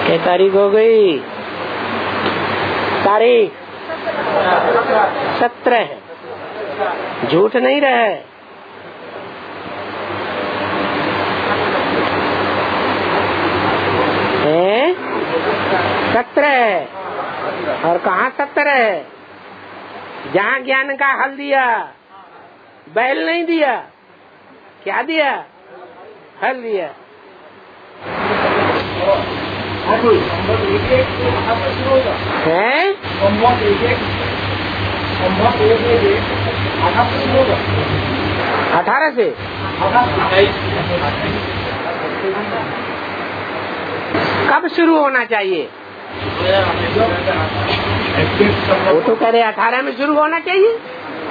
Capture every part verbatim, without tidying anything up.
क्या तारीख हो गई? तारीख सत्रह है, झूठ नहीं रहे। है सत्रह है, और कहाँ सत्रह है? जहाँ ज्ञान का हल दिया, बैल नहीं दिया, क्या दिया? हल दिया। है अठारह से कब शुरू होना चाहिए? वो तो कह रहे अठारह में शुरू होना चाहिए।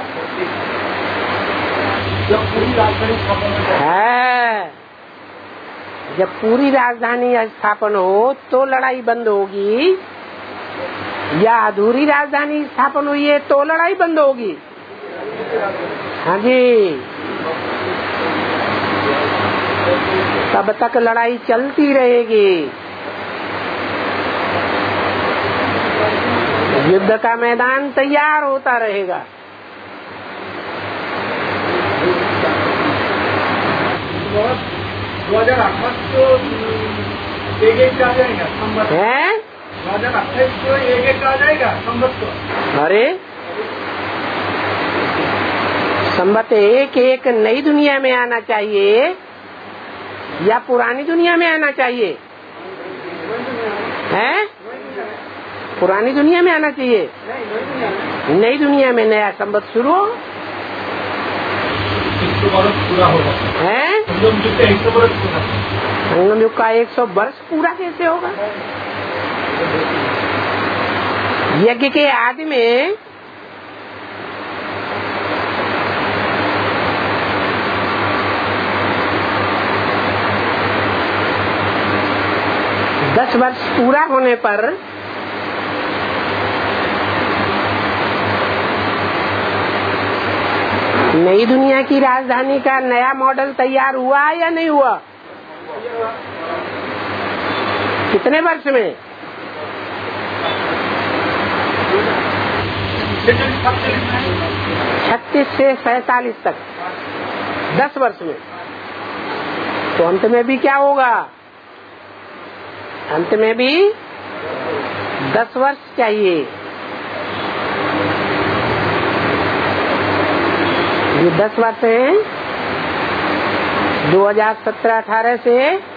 है जब पूरी राजधानी स्थापन हो तो लड़ाई बंद होगी, या अधूरी राजधानी स्थापन हुई है तो लड़ाई बंद होगी? हाँ जी, तब तक लड़ाई चलती रहेगी। युद्ध का मैदान तैयार होता रहेगा। दो हजार अट्ठाईस को एक एक आ जाएगा संबत है, दो हजार अट्ठाईस को एक एक आ जाएगा संबत को। अरे संबत एक एक नई दुनिया में आना चाहिए या पुरानी दुनिया में आना चाहिए? है पुरानी दुनिया में आना चाहिए। नई दुनिया में नया संबत शुरू हो पूरा होगा। है संगम युग का एक सौ वर्ष पूरा कैसे होगा? यज्ञ के आदि में दस वर्ष पूरा होने पर नई दुनिया की राजधानी का नया मॉडल तैयार हुआ या नहीं हुआ? कितने वर्ष में? छत्तीस से सैतालीस तक, दस वर्ष में। तो अंत में भी क्या होगा? अंत में भी दस वर्ष चाहिए। ये दस वर्ष है दो हजार सत्रह अठारह से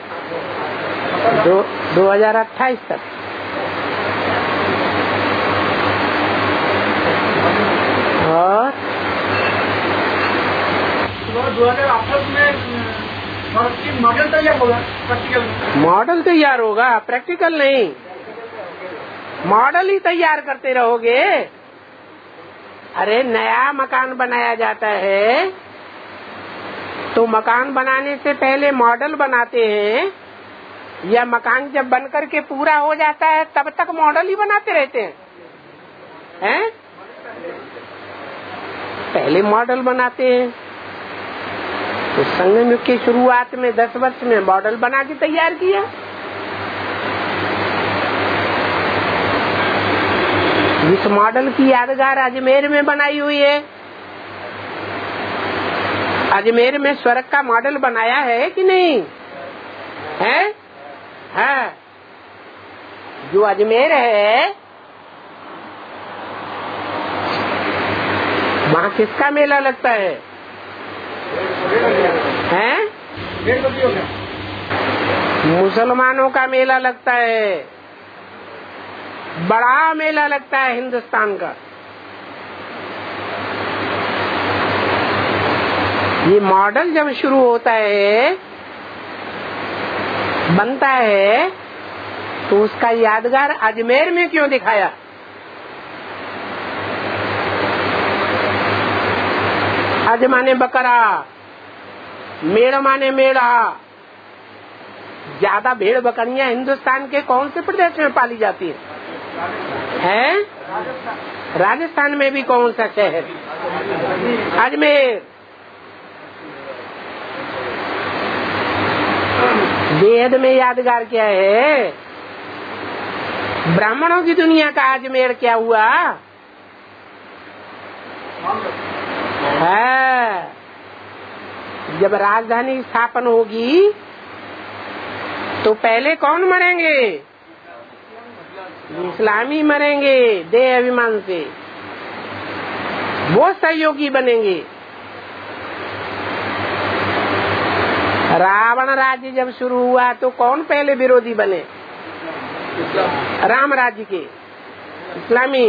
दो दो हजार अट्ठाईस तक। और दो हजार अट्ठाईस में मॉडल तैयार होगा, प्रैक्टिकल मॉडल तैयार होगा, प्रैक्टिकल नहीं। मॉडल ही तैयार करते रहोगे। अरे नया मकान बनाया जाता है तो मकान बनाने से पहले मॉडल बनाते हैं, या मकान जब बन करके पूरा हो जाता है तब तक मॉडल ही बनाते रहते हैं? हैं? पहले मॉडल बनाते हैं। तो संगम युग की शुरुआत में दस वर्ष में मॉडल बना के तैयार किया। इस मॉडल की यादगार अजमेर में बनाई हुई है। अजमेर में स्वर्ग का मॉडल बनाया है कि नहीं है? है। जो अजमेर है वहाँ किसका मेला लगता है? हैं? मुसलमानों का मेला लगता है, बड़ा मेला लगता है हिंदुस्तान का। ये मॉडल जब शुरू होता है, बनता है, तो उसका यादगार अजमेर में क्यों दिखाया? अज माने बकरा, मेड़ माने मेढ़ा। ज्यादा भेड़ बकरियां हिंदुस्तान के कौन से प्रदेश में पाली जाती है? हैं? राजस्थान में भी कौन सा शहर? अजमेर। वेद में यादगार क्या है? ब्राह्मणों की दुनिया का अजमेर क्या हुआ है? जब राजधानी स्थापन होगी तो पहले कौन मरेंगे? इस्लामी मरेंगे देह अभिमान से, वो सहयोगी बनेंगे। रावण राज्य जब शुरू हुआ तो कौन पहले विरोधी बने? राम राज्य के इस्लामी।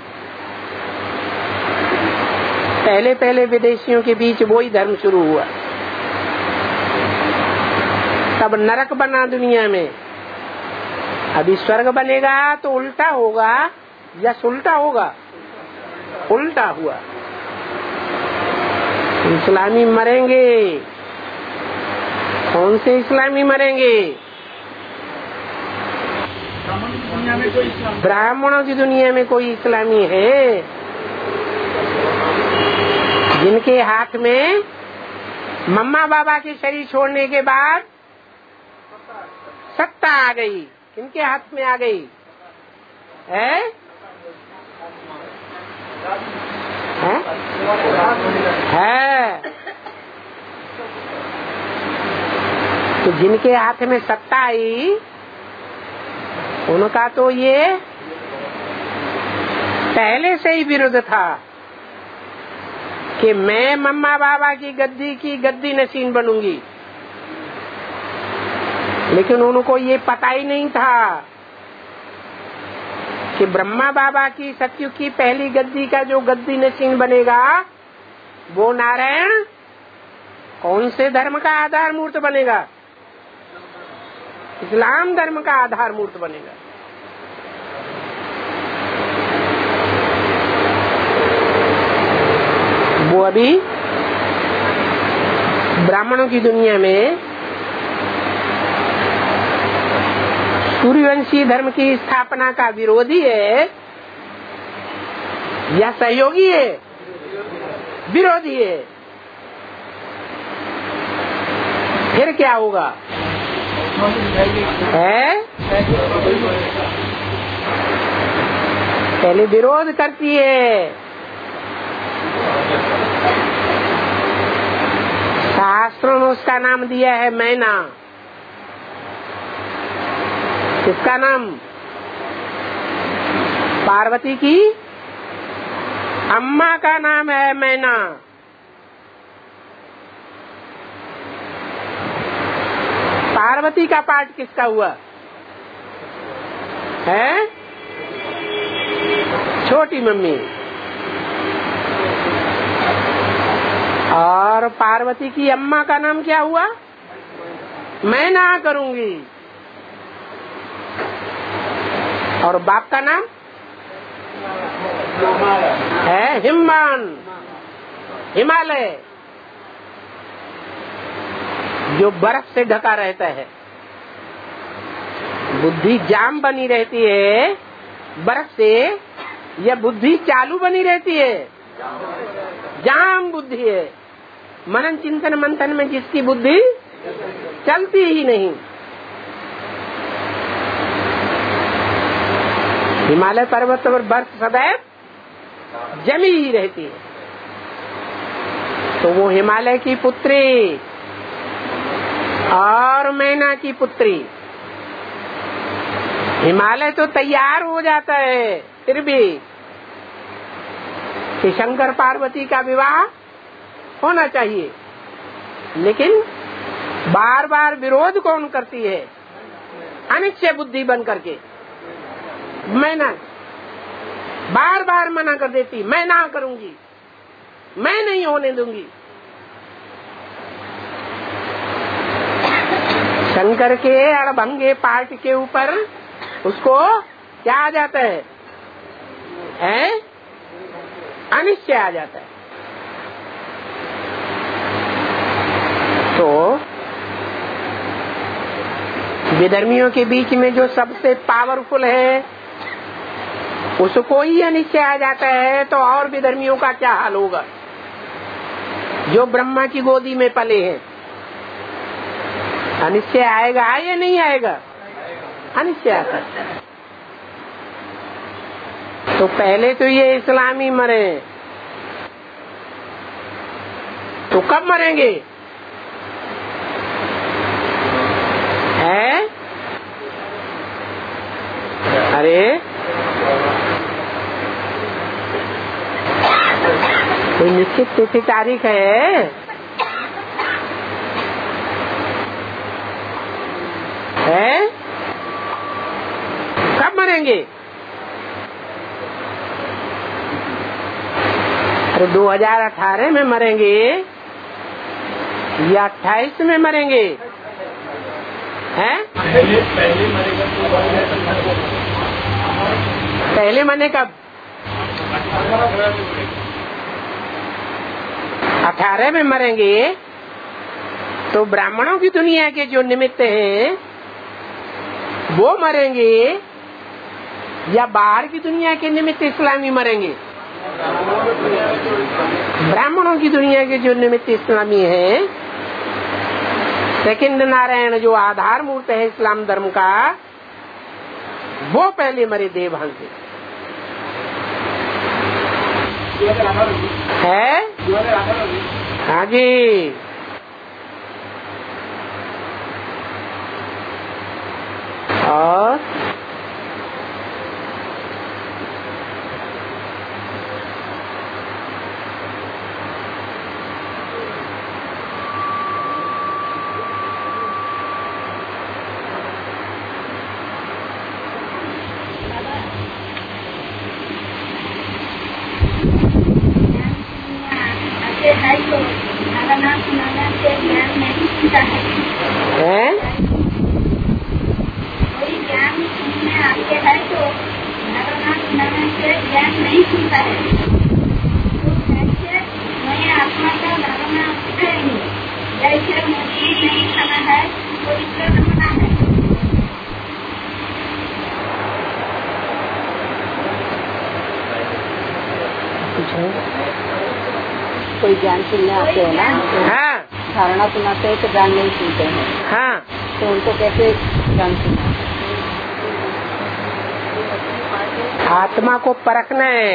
पहले पहले विदेशियों के बीच वो ही धर्म शुरू हुआ, तब नरक बना दुनिया में। अभी स्वर्ग बनेगा तो उल्टा होगा या सुल्टा होगा? उल्टा हुआ। इस्लामी मरेंगे। कौन से इस्लामी मरेंगे? ब्राह्मणों की दुनिया में कोई इस्लामी है जिनके हाथ में मम्मा बाबा के शरीर छोड़ने के बाद सत्ता आ गई? किनके हाथ में आ गई है? है? है। तो जिनके हाथ में सत्ता आई उनका तो ये पहले से ही विरुद्ध था कि मैं मम्मा बाबा की गद्दी की गद्दी नशीन बनूंगी, लेकिन उनको ये पता ही नहीं था कि ब्रह्मा बाबा की सतयुग की पहली गद्दी का जो गद्दी नशीन बनेगा वो नारायण कौन से धर्म का आधार मूर्त बनेगा? इस्लाम धर्म का आधार मूर्त बनेगा। वो अभी ब्राह्मणों की दुनिया में सूर्यवंशी धर्म की स्थापना का विरोधी है या सहयोगी है? विरोधी है। फिर क्या होगा है? पहले विरोध करती है। शास्त्रों ने उसका नाम दिया है मैना। किसका नाम? पार्वती की अम्मा का नाम है मैना। पार्वती का पाठ किसका हुआ है? छोटी मम्मी। और पार्वती की अम्मा का नाम क्या हुआ? मैं ना करूंगी। और बाप का नाम है हिमवान, हिमालय, जो बर्फ से ढका रहता है। बुद्धि जाम बनी रहती है बर्फ से या बुद्धि चालू बनी रहती है? जाम बुद्धि है। मनन चिंतन मंथन में जिसकी बुद्धि चलती ही नहीं। हिमालय पर्वत पर बर्फ सदैव जमी ही रहती है। तो वो हिमालय की पुत्री और मैना की पुत्री। हिमालय तो तैयार हो जाता है फिर भी कि शंकर पार्वती का विवाह होना चाहिए, लेकिन बार बार विरोध कौन करती है? अनिश्चय बुद्धि बन करके मैना बार बार मना कर देती, मैं ना करूंगी, मैं नहीं होने दूंगी। शंकर के अड़भंगे पाठ के ऊपर उसको क्या आ जाता है, है? अनिश्चय आ जाता है। तो विधर्मियों के बीच में जो सबसे पावरफुल है उसको ही अनिश्चय आ जाता है, तो और विधर्मियों का क्या हाल होगा जो ब्रह्मा की गोदी में पले हैं? अनिश्चय आएगा या नहीं आएगा? अनिश्चय आता है। तो पहले तो ये इस्लामी मरे, तो कब मरेंगे? है? अरे कोई निश्चित तिथि तारीख है? है? कब मरेंगे? अरे दो हज़ार अठारह में मरेंगे या अट्ठाईस में मरेंगे? हैं? पहले पहले मरेगा तो पहले मरने कब? अठारह में मरेंगे तो ब्राह्मणों की दुनिया के जो निमित्त हैं वो मरेंगे या बाहर की दुनिया के निमित्त इस्लामी मरेंगे? ब्राह्मणों की दुनिया के जो निमित्त इस्लामी है, सेकंड नारायण जो आधार मूर्त है इस्लाम धर्म का, वो पहले मरे देवभान से। है? हाँ जी। और है तो अगर ना सुनाना से ज्ञान नहीं मिलता है। है? कोई ज्ञान सुनने आते है तो अगर ना सुनाने से ज्ञान नहीं मिलता है। तो कैसे नए आत्मा का धारणा करेंगे? जैसे मुझे नहीं खाना है तो इसका नमूना है। कोई ज्ञान सुनने आते हैं ना, हाँ धारणा सुनाते हैं तो ज्ञान नहीं सुनते हैं, हाँ। तो उनको कैसे ज्ञान सुना? आत्मा को परखना है।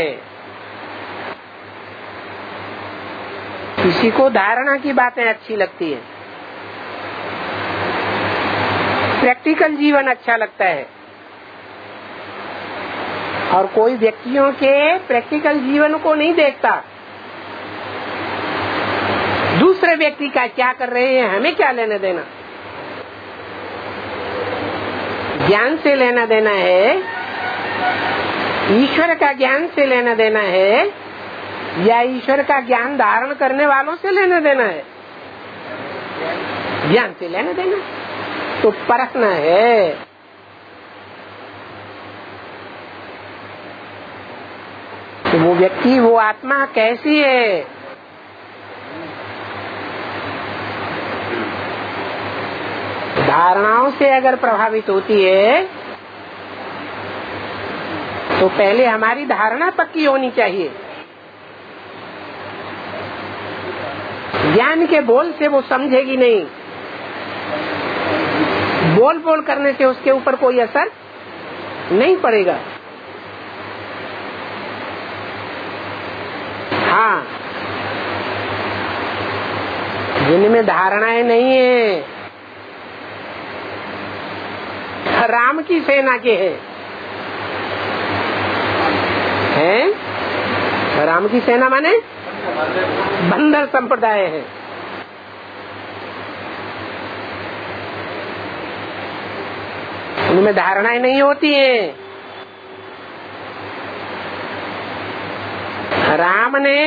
किसी को धारणा की बातें अच्छी लगती है, प्रैक्टिकल जीवन अच्छा लगता है, और कोई व्यक्तियों के प्रैक्टिकल जीवन को नहीं देखता। दूसरे व्यक्ति का क्या कर रहे हैं हमें क्या लेना देना। ज्ञान से लेना देना है, ईश्वर का ज्ञान से लेना देना है, या ईश्वर का ज्ञान धारण करने वालों से लेना देना है? ज्ञान से लेना देना, तो परखना है। तो वो व्यक्ति, वो आत्मा कैसी है? धारणाओं से अगर प्रभावित होती है तो पहले हमारी धारणा पक्की होनी चाहिए। ज्ञान के बोल से वो समझेगी नहीं, बोल बोल करने से उसके ऊपर कोई असर नहीं पड़ेगा। हाँ, जिनमें धारणाएं नहीं है, राम की सेना के हैं, हैं? राम की सेना माने बंदर संप्रदाय है। उनमें धारणाएं नहीं होती हैं। राम ने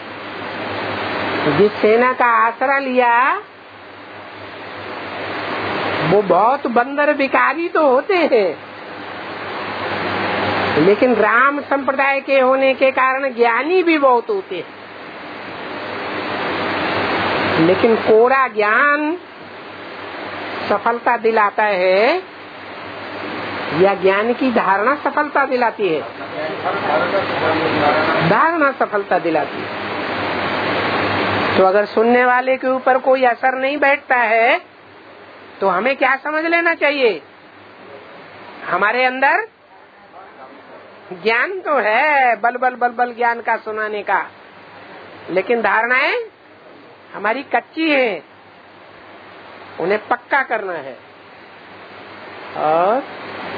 जिस सेना का आसरा लिया वो बहुत बंदर विकारी तो होते हैं, लेकिन राम संप्रदाय के होने के कारण ज्ञानी भी बहुत होते हैं। लेकिन कोरा ज्ञान सफलता दिलाता है या ज्ञान की धारणा सफलता दिलाती है? धारणा सफलता दिलाती है। तो अगर सुनने वाले के ऊपर कोई असर नहीं बैठता है तो हमें क्या समझ लेना चाहिए? हमारे अंदर ज्ञान तो है, बल बल बल बल ज्ञान का सुनाने का, लेकिन धारणाएं हमारी कच्ची हैं, उन्हें पक्का करना है। और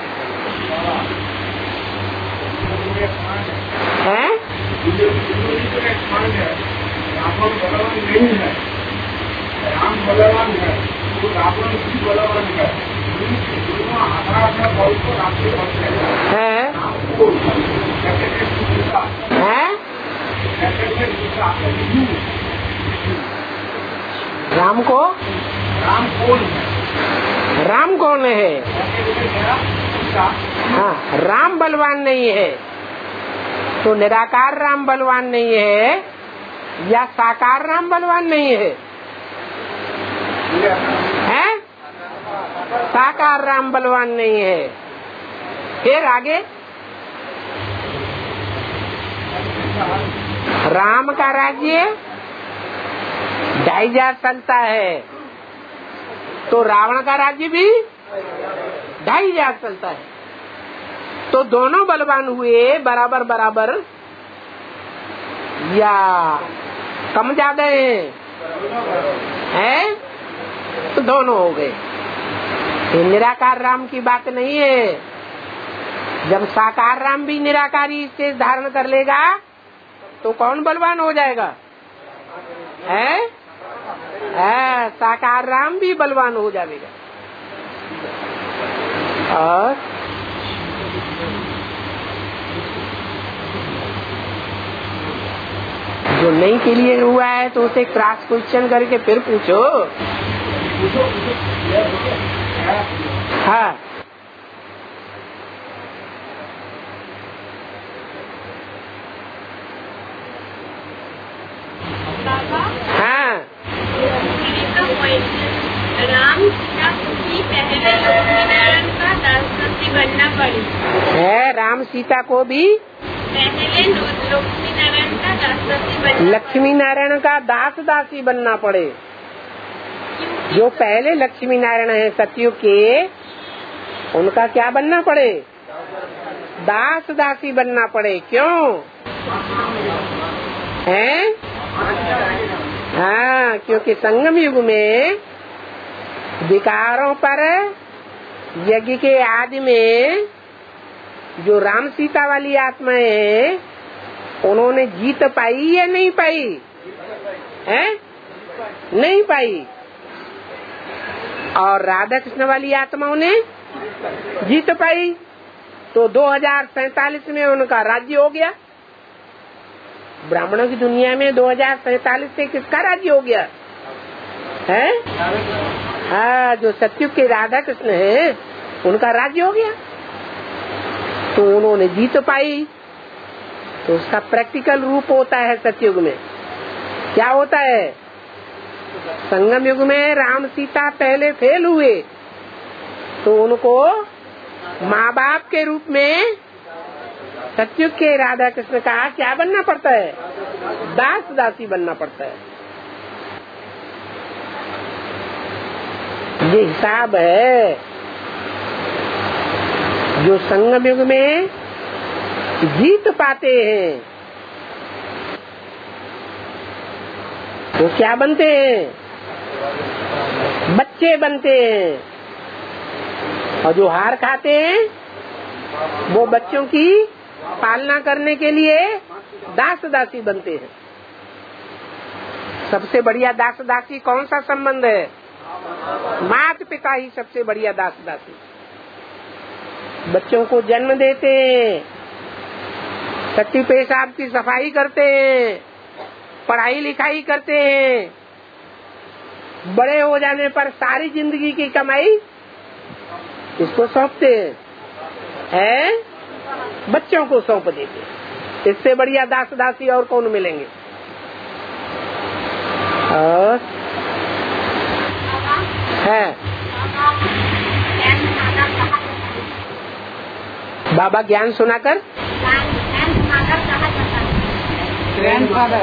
है राम बलवान है, तो रावण भी बलवान है, है राम को राम कौन है? राम कौन है? हाँ, राम बलवान नहीं है तो निराकार राम बलवान नहीं है या साकार राम बलवान नहीं है? हैं? साकार राम बलवान नहीं है। फिर आगे राम का राज्य ढाई हजार चलता है तो रावण का राज्य भी ढाई हजार चलता है, तो दोनों बलवान हुए बराबर बराबर या कम ज्यादा हैं? हैं? तो दोनों हो गए। ये निराकार राम की बात नहीं है। जब साकार राम भी निराकारी स्टेज धारण कर लेगा तो कौन बलवान हो जाएगा? है? है, साकार राम भी बलवान हो जाएगा। और जो नहीं के लिए हुआ है तो उसे क्रॉस क्वेश्चन करके फिर पूछो। हाँ, हाँ, राम सीता को भी पहले लक्ष्मीनारायण का दासदासी बनना पड़ी है। राम सीता को भी पहले लक्ष्मीनारायण का दासदासी बनना लक्ष्मी नारायण का दास दासी बनना पड़े। जो पहले लक्ष्मी नारायण है सतयुग के, उनका क्या बनना पड़े? दास दासी बनना पड़े। क्यों है? हाँ, क्योंकि संगम युग में विकारों पर यज्ञ के आदि में जो राम सीता वाली आत्माएं हैं, उन्होंने जीत पाई या नहीं पाई? है? नहीं पाई। और राधा कृष्ण वाली आत्माओं ने जीत पाई, तो दो हजार सैतालीस में उनका राज्य हो गया। ब्राह्मणों की दुनिया में दो हजार सैतालीस से किसका राज्य हो गया है? हाँ, जो सतयुग के राधा कृष्ण है उनका राज्य हो गया, तो उन्होंने जीत पाई। तो उसका प्रैक्टिकल रूप होता है सतयुग में। क्या होता है? संगम युग में राम सीता पहले फेल हुए तो उनको माँ बाप के रूप में सतयुग के राधा कृष्ण का क्या बनना पड़ता है? दास दासी बनना पड़ता है। ये हिसाब है। जो संगम युग में जीत पाते हैं वो क्या बनते हैं? बच्चे बनते हैं। और जो हार खाते हैं वो बच्चों की पालना करने के लिए दास दासी बनते हैं। सबसे बढ़िया दास दासी कौन सा संबंध है? माता पिता ही सबसे बढ़िया दास दासी। बच्चों को जन्म देते हैं, टट्टी पेशाब की सफाई करते हैं, पढ़ाई लिखाई करते हैं, बड़े हो जाने पर सारी जिंदगी की कमाई इसको सौंपते हैं, है? बच्चों को सौंप देते हैं। इससे बढ़िया दास दासी और कौन मिलेंगे? और है बाबा ज्ञान सुनाकर ग्रैंडफादर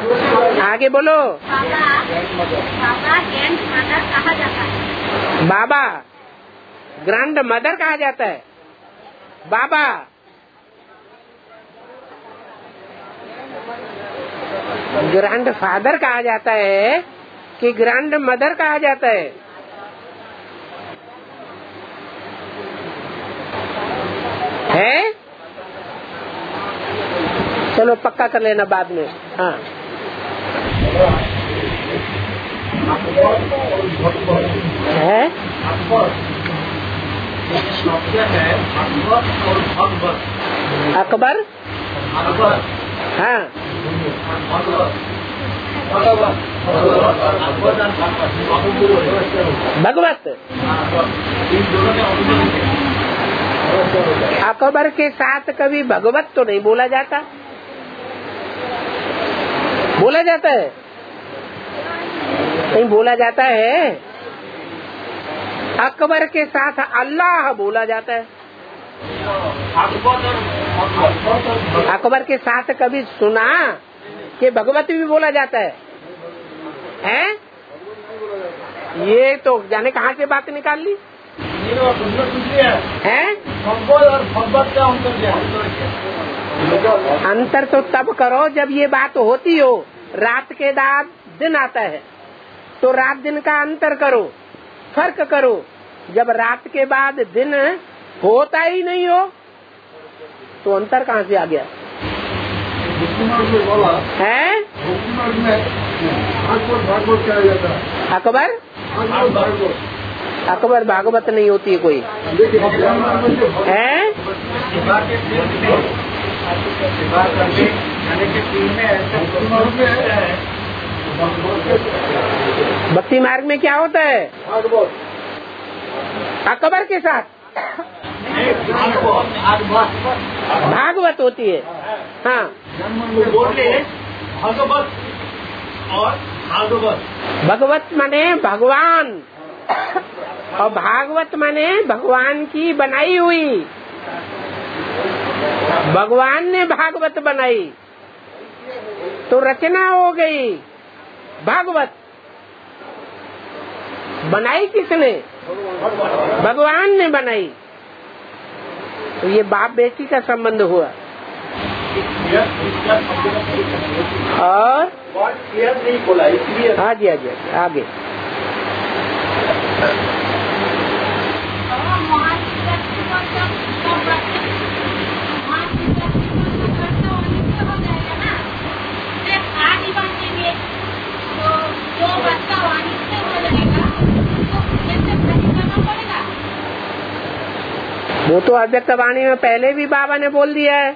आगे बोलो। बाबा बाबा ग्रैंड मदर कहा जाता है। बाबा ग्रैंड मदर कहा जाता है। बाबा ग्रैंड फादर कहा जाता है कि ग्रैंड मदर कहा जाता है? है? चलो पक्का कर लेना बाद में। हाँ है अकबर। हाँ भगवत। अकबर के साथ कभी भगवत तो नहीं बोला जाता। बोला जाता है? नहीं बोला जाता है। अकबर के साथ अल्लाह बोला जाता है। अकबर के साथ कभी सुना कि भगवत भी बोला जाता है? हैं? ये तो जाने कहाँ से बात निकाल ली है? अंतर तो तब करो जब ये बात होती हो। रात के बाद दिन आता है तो रात दिन का अंतर करो, फर्क करो। जब रात के बाद दिन होता ही नहीं हो तो अंतर कहाँ से आ गया है? अकबर अकबर भागवत नहीं होती है कोई है? भक्ति मार्ग में क्या होता है? अकबर के साथ भागवत होती है। हाँ भगवत और भागवत। भगवत माने भगवान और भागवत माने भगवान की बनाई हुई। भगवान ने भागवत बनाई तो रचना हो गई भागवत। बनाई किसने? भगवान ने बनाई। तो ये बाप बेटी का संबंध हुआ। और नहीं बोला इसलिए हाँ जी हाँ जी आगे वो तो अव्यक्त वाणी में पहले भी बाबा ने बोल दिया है।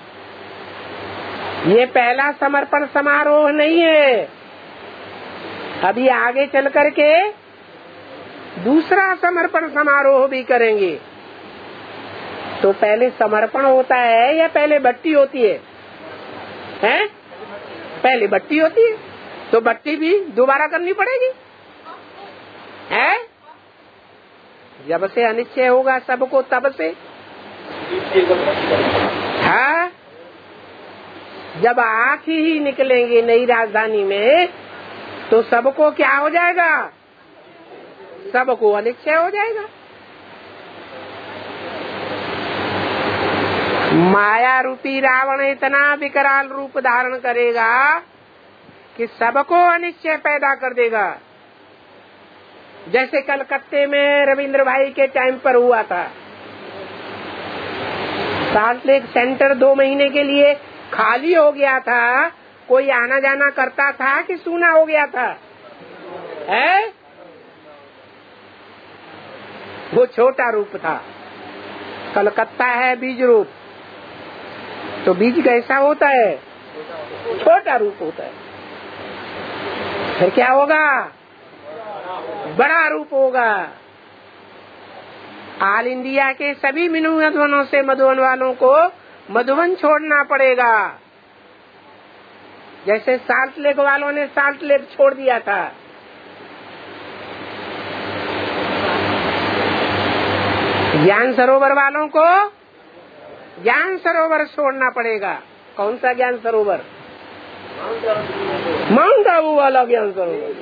ये पहला समर्पण समारोह नहीं है, अभी आगे चल करके दूसरा समर्पण समारोह भी करेंगे। तो पहले समर्पण होता है या पहले भट्टी होती है? हैं? पहले भट्टी होती है तो भट्टी भी दोबारा करनी पड़ेगी। है? जब से अनिश्चय होगा सबको तब से। हाँ जब आँखी ही निकलेंगे नई राजधानी में तो सबको क्या हो जाएगा? सबको अनिश्चय हो जाएगा। माया रूपी रावण इतना विकराल रूप धारण करेगा कि सबको अनिश्चय पैदा कर देगा। जैसे कलकत्ते में रविंद्र भाई के टाइम पर हुआ था। साल्ट लेक सेंटर दो महीने के लिए खाली हो गया था। कोई आना जाना करता था कि सूना हो गया था? है? वो छोटा रूप था। कलकत्ता है बीज रूप, तो बीज कैसा होता है? छोटा रूप होता है। फिर क्या होगा? बड़ा रूप होगा। ऑल इंडिया के सभी मीनू मधुबनों से मधुबन वालों को मधुबन छोड़ना पड़ेगा। जैसे साल्ट लेक वालों ने साल्ट लेक छोड़ दिया था। ज्ञान सरोवर वालों को ज्ञान सरोवर छोड़ना पड़ेगा। कौन सा ज्ञान सरोवर? माउंट आबू वाला ज्ञान सरोवर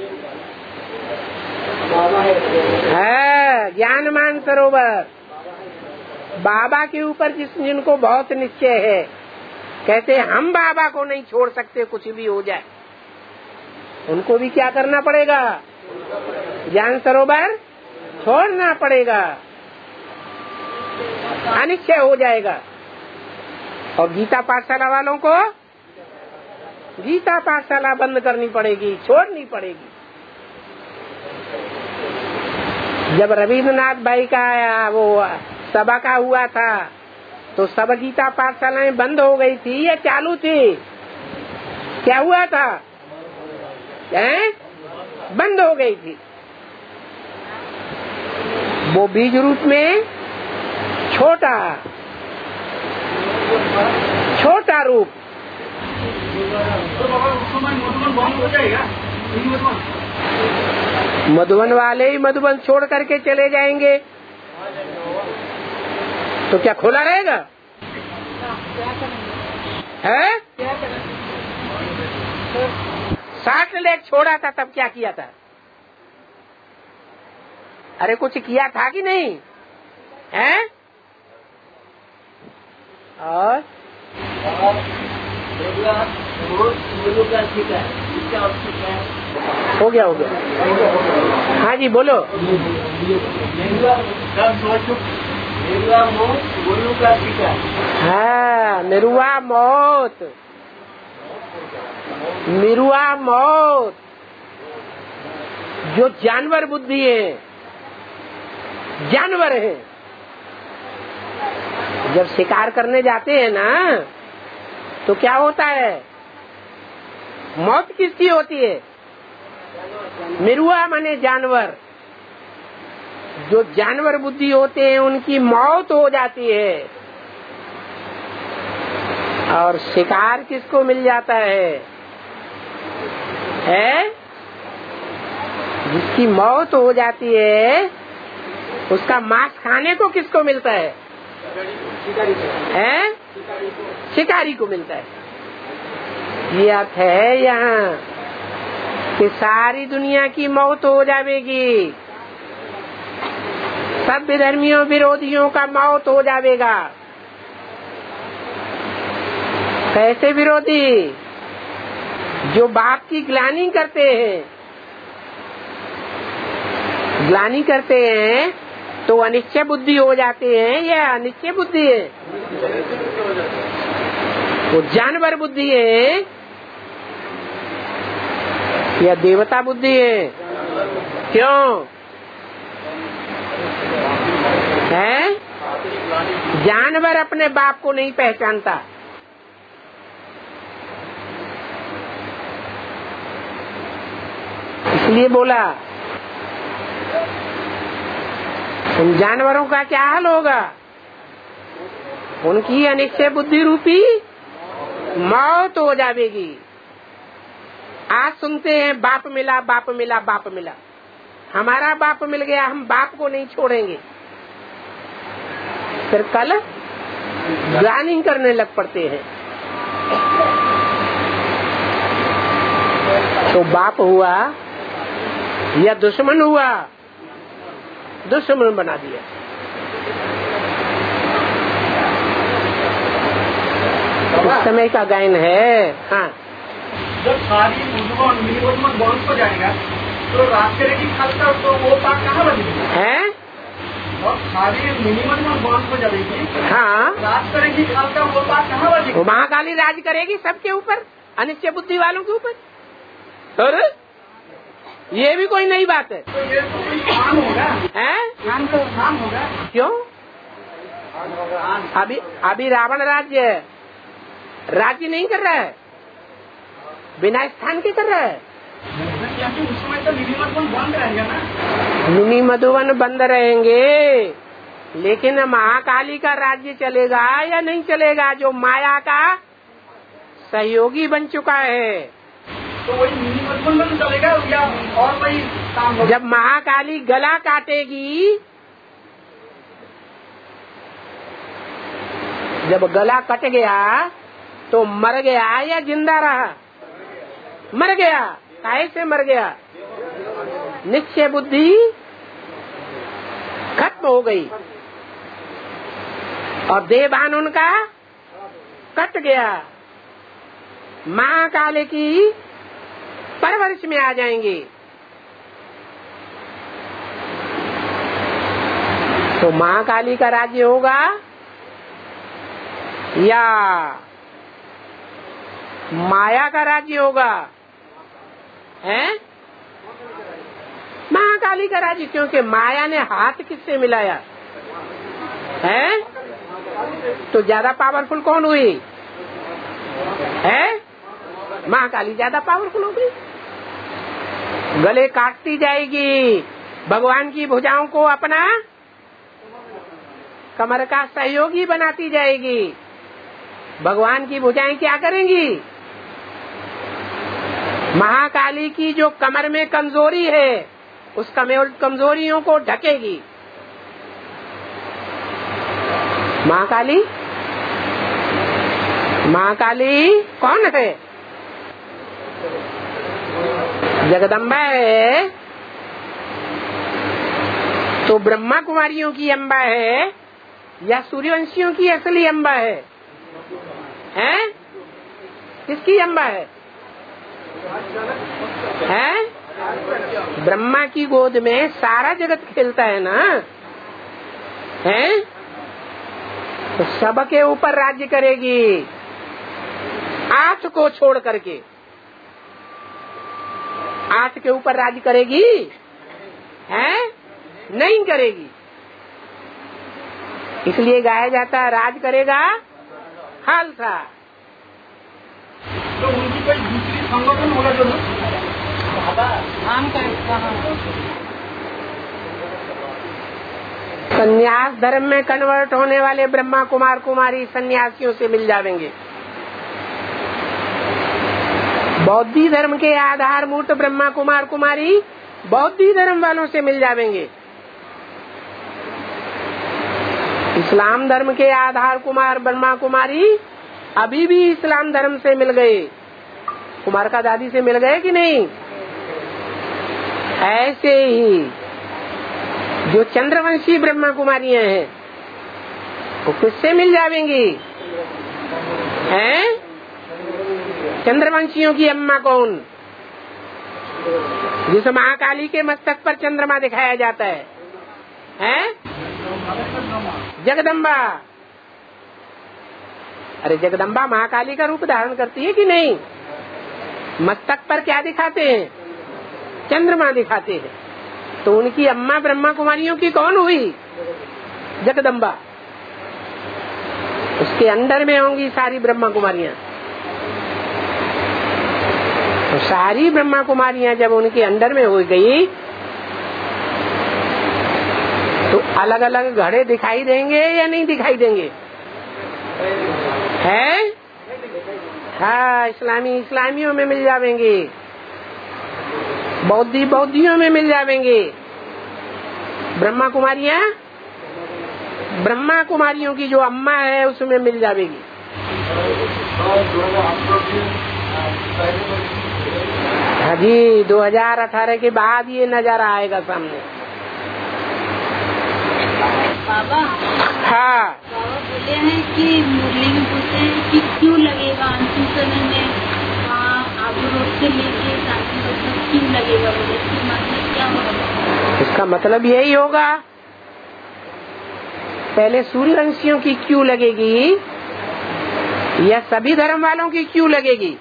है, ज्ञान मान सरोवर। बाबा के ऊपर जिस जिनको बहुत निश्चय है, कहते हम बाबा को नहीं छोड़ सकते कुछ भी हो जाए, उनको भी क्या करना पड़ेगा? ज्ञान सरोवर छोड़ना पड़ेगा, अनिश्चय हो जाएगा। और गीता पाठशाला वालों को गीता पाठशाला बंद करनी पड़ेगी, छोड़नी पड़ेगी। जब रविन्द्रनाथ भाई का वो सभा का हुआ था तो सब गीता पाठशालाएं बंद हो गई थी या चालू थी? क्या हुआ था? हैं? बंद हो गई थी। वो बीज रूप में छोटा छोटा रूप, मधुबन वाले ही मधुबन छोड़ करके चले जाएंगे तो क्या खुला रहेगा? है? साठ लेख छोड़ा था तब क्या किया था? अरे कुछ किया था कि नहीं? है? और हो गया हो गया। हाँ जी बोलो। हाँ, निरुआ मौत, निरुआ मौत। जो जानवर बुद्धि है, जानवर है, जब शिकार करने जाते हैं ना तो क्या होता है? मौत किसकी होती है? निरुआ माने जानवर। जो जानवर बुद्धि होते हैं उनकी मौत हो जाती है। और शिकार किसको मिल जाता है? है? जिसकी मौत हो जाती है उसका मांस खाने को किसको मिलता है? है? शिकारी को मिलता है। ये अर्थ है यहाँ कि सारी दुनिया की मौत हो जाएगी, सब विधर्मियों विरोधियों का मौत हो जाएगा। कैसे विरोधी? जो बाप की ग्लानि करते हैं, ग्लानि करते हैं तो अनिश्चय बुद्धि हो जाते हैं या अनिश्चय बुद्धि है? वो जानवर बुद्धि है या देवता बुद्धि है? क्यों है? जानवर अपने बाप को नहीं पहचानता। इसलिए बोला उन जानवरों का क्या हाल होगा? उनकी अनिश्चय बुद्धि रूपी मौत हो जाएगी। आज सुनते हैं बाप मिला, बाप मिला, बाप मिला। हमारा बाप मिल गया, हम बाप को नहीं छोड़ेंगे। फिर कल ग्लानि करने लग पड़ते हैं। तो बाप हुआ या दुश्मन हुआ? दुश्मन बना दिया। इस समय का गायन है। हाँ, जब सारी मिनिमम बॉन्ड हो जाएगा तो रात करेगी खालसा, तो वो पाक कहाँ बनेगी? है? और सारी मिनिमम बॉन्ड हो जाएगी। हाँ, रात करेगी खालसा, वो पाक कहाँ बनेगी? वो महाकाली राज करेगी सबके ऊपर, अनिश्चय बुद्धि वालों के ऊपर। और ये भी कोई नई बात है? तो ये तो कोई काम होगा। है? काम तो काम होगा। क्यों? अभी अभी रावण राज्य राज्य नहीं कर रहा है, बिना स्थान के कर रहा है। उस समय तो मिनी मधुबन बंद रहेगा ना। मिनी मधुबन बंद रहेंगे, लेकिन महाकाली का राज्य चलेगा या नहीं चलेगा? जो माया का सहयोगी बन चुका है। तो वही मिनी मधुबन बंद चलेगा या और कोई काम होगा? जब महाकाली गला काटेगी, जब गला कट गया तो मर गया या जिंदा रहा? मर गया। काहे से मर गया? निश्चय बुद्धि खत्म हो गई और देहभान उनका कट गया। महाकाल की परवरिश में आ जाएंगे। तो महाकाली का राज्य होगा या माया का राज्य होगा? हैं? महाकाली का राज्य, क्योंकि माया ने हाथ किससे मिलाया है? तो ज्यादा पावरफुल कौन हुई है? महाकाली ज्यादा पावरफुल हो गई। गले काटती जाएगी, भगवान की भुजाओं को अपना कमर का सहयोगी बनाती जाएगी। भगवान की भुजाएं क्या करेंगी? महाकाली की जो कमर में कमजोरी है उस कमजोरियों को ढकेगी। महाकाली महाकाली कौन है? जगदम्बा है। तो ब्रह्मा कुमारियों की अम्बा है या सूर्यवंशियों की असली अम्बा है? हैं? किसकी अम्बा है? हैं? ब्रह्मा की गोद में सारा जगत खेलता है ना, हैं? तो सबके ऊपर राज्य करेगी, आठ को छोड़ करके। आठ के ऊपर राज्य करेगी? हैं? नहीं करेगी। इसलिए गाया जाता है राज करेगा खालसा। तो उनकी कोई दूसरी संगठन होगा जो आम का संन्यास धर्म में कन्वर्ट होने वाले ब्रह्मा कुमार कुमारी सन्यासियों से मिल जाएंगे। बौद्धि धर्म के आधारभूत ब्रह्मा कुमार कुमारी बौद्धि धर्म वालों से मिल जाएंगे। इस्लाम धर्म के आधार कुमार ब्रह्मा कुमारी अभी भी इस्लाम धर्म से मिल गए। कुमार का दादी से मिल गए कि नहीं? ऐसे ही जो चंद्रवंशी ब्रह्मा कुमारियां हैं वो किससे मिल जाएंगी? हैं? चंद्रवंशियों की अम्मा कौन? जिस महाकाली के मस्तक पर चंद्रमा दिखाया जाता है, हैं? जगदम्बा। अरे जगदम्बा महाकाली का रूप धारण करती है कि नहीं? मस्तक पर क्या दिखाते हैं? चंद्रमा दिखाते हैं। तो उनकी अम्मा ब्रह्मा कुमारियों की कौन हुई? जगदम्बा। उसके अंदर में होंगी सारी ब्रह्मा कुमारियां। तो सारी ब्रह्मा कुमारियां जब उनके अंदर में हो गई तो अलग अलग घड़े दिखाई देंगे या नहीं दिखाई देंगे? है? हाँ, इस्लामी इस्लामियों में मिल जाएंगे, बौद्धि बौद्धियों में मिल जाएंगे। ब्रह्मा कुमारियां ब्रह्मा कुमारियों की जो अम्मा है उसमें मिल जाएगी। हाँ जी, दो हज़ार अठारह के बाद ये नजारा आएगा सामने। बाबा हाँ, बाबा बोले हैं कि मुरली में पूछते हैं कि क्यों लगेगा अंतिम समय में आबू रोड से लेके शांति रोड तक क्यों लगेगा? बोले इसका मतलब क्या होगा? इसका मतलब यही होगा, पहले सूर्यवंशियों की क्यों लगेगी या सभी धर्म वालों की क्यों लगेगी?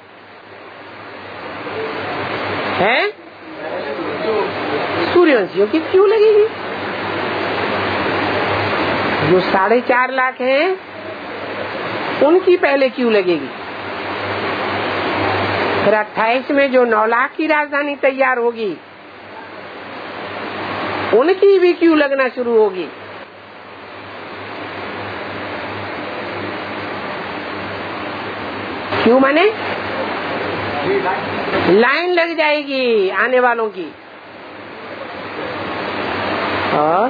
है? सूर्यवंशियों की क्यों लगेगी? जो साढ़े चार लाख हैं उनकी पहले क्यों लगेगी? फिर अट्ठाईस में जो नौ लाख की राजधानी तैयार होगी उनकी भी क्यों लगना शुरू होगी? क्यों माने? लाइन लग जाएगी आने वालों की। और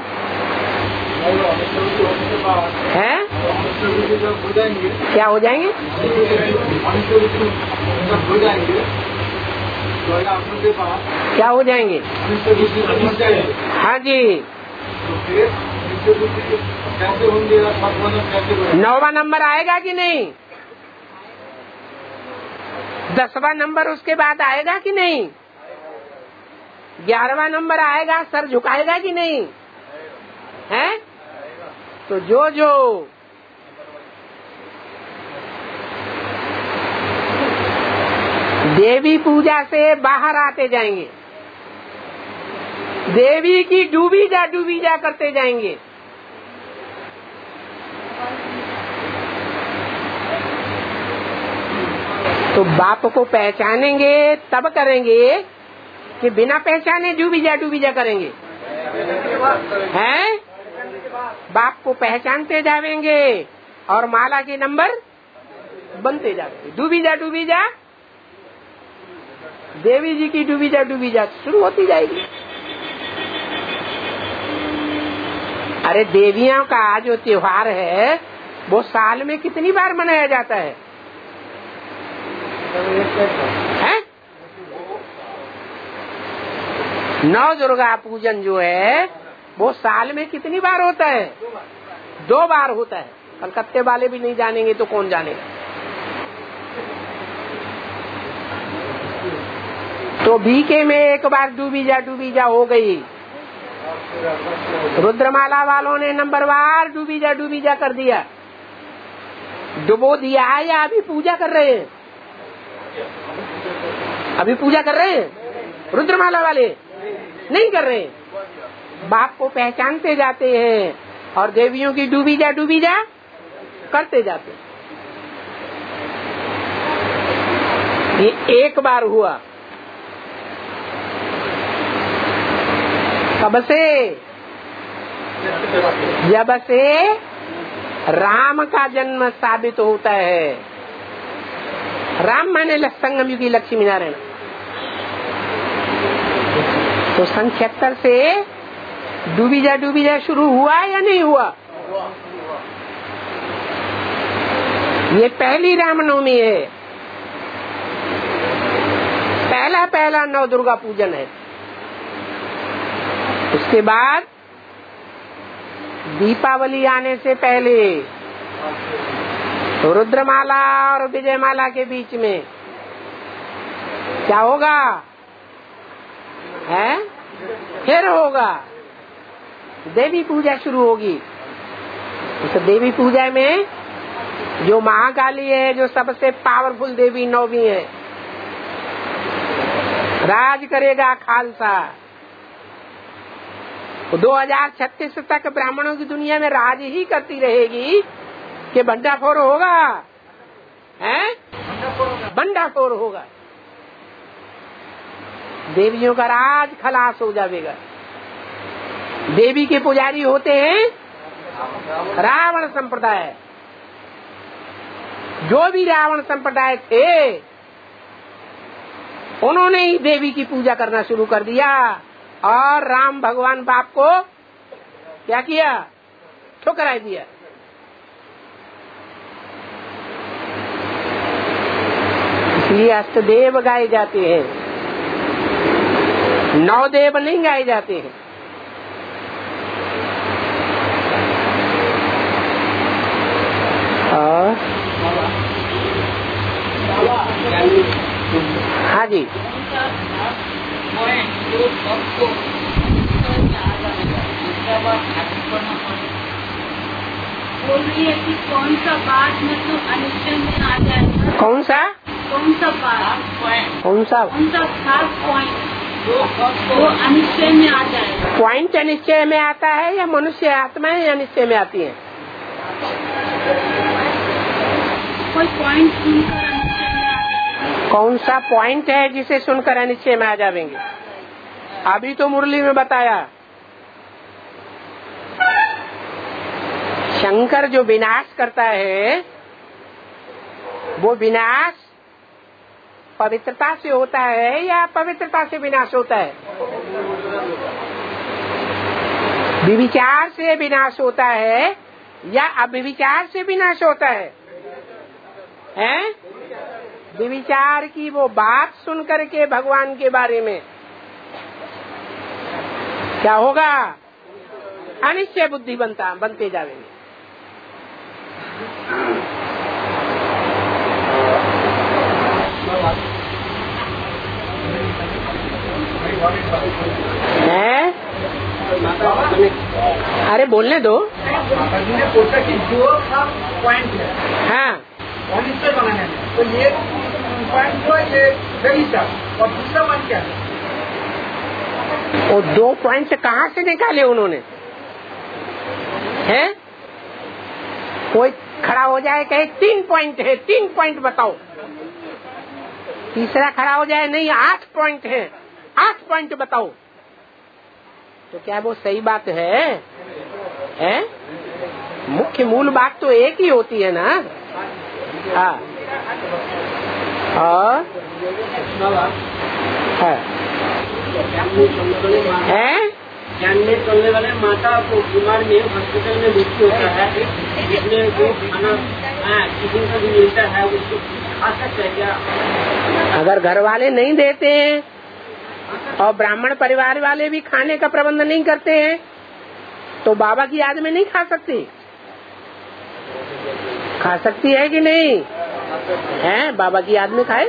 है क्या हो जाएंगे? क्या हो जाएंगे? हाँ जी। नौवा नंबर आएगा कि नहीं? दसवां नंबर उसके बाद आएगा कि नहीं? ग्यारहवां नंबर आएगा, सर झुकाएगा कि नहीं? है? तो जो जो देवी पूजा से बाहर आते जाएंगे, देवी की डूबी जा डूबी जा करते जाएंगे, तो बाप को पहचानेंगे तब करेंगे कि बिना पहचाने डूबी जा डूबी जा करेंगे? हैं? बाप को पहचानते जाएंगे और माला के नंबर बनते जाएंगे। डूबी जा डूबी जा, देवी जी की डूबी जा डूबी जा शुरू होती जाएगी। अरे देवियों का जो त्योहार है वो साल में कितनी बार मनाया जाता है? हैं? नौ दुर्गा पूजन जो है वो साल में कितनी बार होता है? दो बार होता है। कलकत्ते वाले भी नहीं जानेंगे तो कौन जानेगा? तो बीके में एक बार डूबी जा डूबी जा हो गई। रुद्रमाला वालों ने नंबरवार डूबी जा डूबी जा कर दिया। डुबो दिया है या अभी पूजा कर रहे हैं? अभी पूजा कर रहे हैं रुद्रमाला वाले? नहीं कर रहे हैं। बाप को पहचानते जाते हैं और देवियों की डूबी जा डूबी जा करते जाते हैं। ये एक बार हुआ। कब से? जब से राम का जन्म साबित होता है। राम माने संगम युगी लक्ष्मी नारायण। तो सन छिहत्तर से डूबी जा डूबी जा शुरू हुआ या नहीं हुआ? ये पहली रामनवमी है, पहला पहला नव दुर्गा पूजन है। उसके बाद दीपावली आने से पहले तो रुद्रमाला और विजयमाला के बीच में क्या होगा? है? फिर होगा देवी पूजा शुरू होगी। तो देवी पूजा में जो महाकाली है, जो सबसे पावरफुल देवी नौवीं है, राज करेगा खालसा। दो हजार छत्तीस तक ब्राह्मणों की दुनिया में राज ही करती रहेगी कि भंडाफोर होगा, हैं? भंडाफोर होगा। देवियों का राज खलास हो जाएगा। देवी के पुजारी होते हैं रावण संप्रदाय। जो भी रावण संप्रदाय थे उन्होंने ही देवी की पूजा करना शुरू कर दिया और राम भगवान बाप को क्या किया? ठुकरा दिया। इसलिए अष्टदेव गाए जाते हैं, नौ देव नहीं गाए जाते हैं। और हाँ जी, बोल रही है कि कौन सा बात मतलब अनिश्चय में आ जाएगा? कौन सा कौन सा बात कौन सा कौन सा खास पॉइंट वो अनिश्चय में आ जाएगा? पॉइंट अनिश्चय में आता है या मनुष्य आत्माएं अनिश्चय में आती हैं? कोई पॉइंट सुनकर अनिश्चय में आ जाएगा। कौन सा पॉइंट है जिसे सुनकर अनिश्चय में आ जाएंगे? अभी तो मुरली में बताया, शंकर जो विनाश करता है वो विनाश पवित्रता से होता है या पवित्रता से विनाश होता है? विविचार से विनाश होता है या अविविचार से विनाश होता है? हैं? विचार की वो बात सुन करके भगवान के बारे में क्या होगा? अनिश्चय बुद्धि बनता बनते जाएंगे। है? अरे बोलने दो। माता जी ने पूछा कि जो सब पॉइंट है, हाँ, अनिश्चय बनाने में, तो ये पॉइंट जो है ये गणित और दूसरा पॉइंट क्या है? वो दो पॉइंट कहाँ से निकाले उन्होंने? है कोई खड़ा हो जाए कहे तीन पॉइंट है, तीन पॉइंट बताओ। तीसरा खड़ा हो जाए नहीं आठ पॉइंट है, आठ पॉइंट बताओ। तो क्या वो सही बात है? है? मुख्य मूल बात तो एक ही होती है ना। हाँ, और है है जानने चलने वाले माता को बीमार में हॉस्पिटल में भर्ती होता है, जिसमें जो खाना किसी का भी मिलता है उसको खा सकते हैं क्या? अगर घर वाले नहीं देते हैं और ब्राह्मण परिवार वाले भी खाने का प्रबंध नहीं करते हैं तो बाबा की याद में नहीं खा सकती? खा सकती है कि नहीं? है, बाबा की याद में खाए।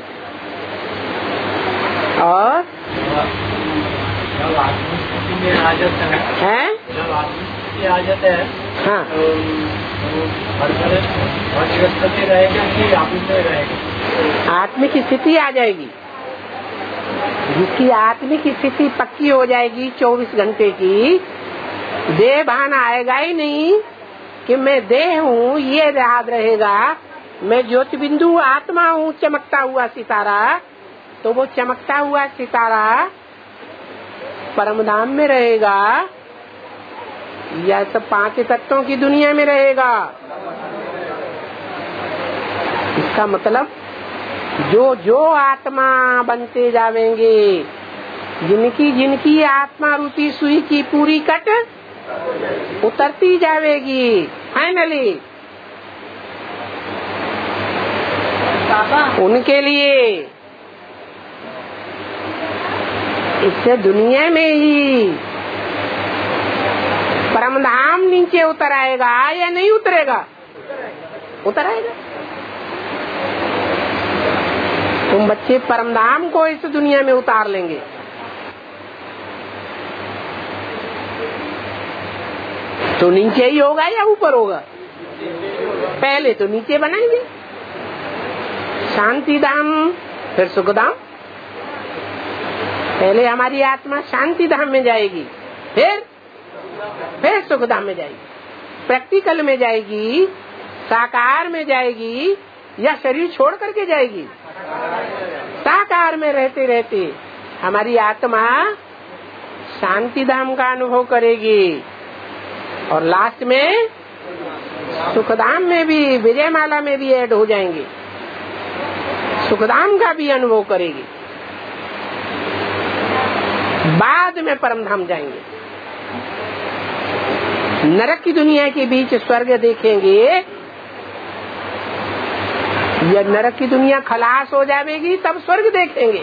और जब आदमी स्थिति में आ जाता है, है? जब आदमी स्थिति आ जाता है, हाँ, तो हर जगह रहेगा कि ऑफिस में रहेगा? आत्मिक स्थिति आ जाएगी। जिसकी आत्मिक स्थिति पक्की हो जाएगी चौबीस घंटे की, देह भान आएगा ही नहीं कि मैं देह हूँ, ये याद रहेगा। मैं ज्योति बिंदु आत्मा हूँ, चमकता हुआ सितारा। तो वो चमकता हुआ सितारा परमधाम में रहेगा या सब पांच तत्वों की दुनिया में रहेगा? इसका मतलब जो जो आत्मा बनते जावेंगे, जिनकी जिनकी आत्मा रूपी सुई की पूरी कट उतरती जावेगी फाइनली, उनके लिए इससे दुनिया में ही परमधाम नीचे उतर आएगा या नहीं उतरेगा? उतर आएगा। तुम बच्चे परमधाम को इस दुनिया में उतार लेंगे। तो नीचे ही होगा या ऊपर होगा? पहले तो नीचे बनाएंगे, शांति धाम फिर सुख धाम। पहले हमारी आत्मा शांति धाम में जाएगी, फिर फिर सुख धाम में जाएगी, प्रैक्टिकल में जाएगी, साकार में जाएगी या शरीर छोड़ करके जाएगी? साकार में रहते रहते हमारी आत्मा शांति धाम का अनुभव करेगी और लास्ट में सुखधाम में भी, विजयमाला में भी ऐड हो जाएंगे, सुखधाम का भी अनुभव करेगी। बाद में परमधाम जाएंगे। नरक की दुनिया के बीच स्वर्ग देखेंगे या नरक की दुनिया खलास हो जाएगी तब स्वर्ग देखेंगे।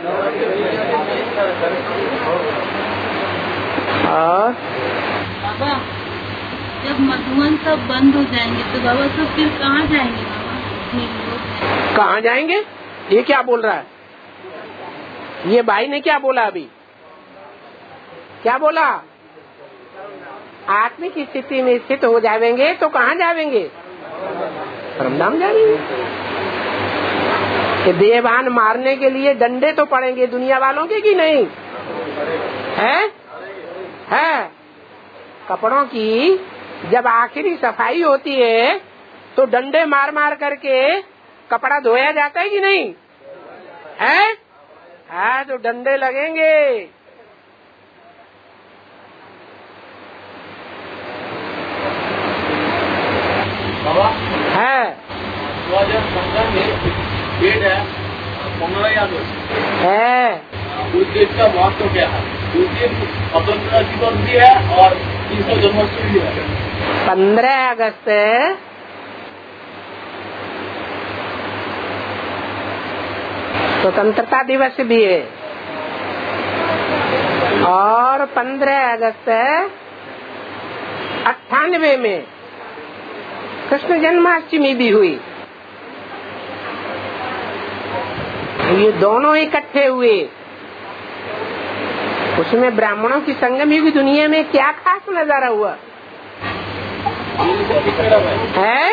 और बाबा जब मधुवन सब बंद हो जाएंगे तो बाबा तो फिर कहाँ जाएंगे? बाबा कहाँ जाएंगे? ये क्या बोल रहा है? ये भाई ने क्या बोला? अभी क्या बोला? आत्मिक स्थिति में स्थित हो जाएंगे तो कहाँ जाएंगे? परमधाम जाएंगे। कि देवान मारने के लिए डंडे तो पड़ेंगे दुनिया वालों के कि नहीं? है है कपड़ों की जब आखिरी सफाई होती है तो डंडे मार मार करके कपड़ा धोया जाता है कि नहीं? है हाँ, तो डंडे लगेंगे। बाबा है दो हजार पंद्रह में डेट है पंद्रह याद है उस देश का महत्व क्या है? उस दिन स्वतंत्रता दिवस भी है और तीन सौ जन्माष्टमी भी है। पंद्रह अगस्त स्वतंत्रता दिवस भी है और पंद्रह अगस्त अट्ठानवे में कृष्ण जन्माष्टमी भी हुई। ये दोनों इकट्ठे हुए। उसमें ब्राह्मणों की संगम युगी दुनिया में क्या खास नजारा हुआ है?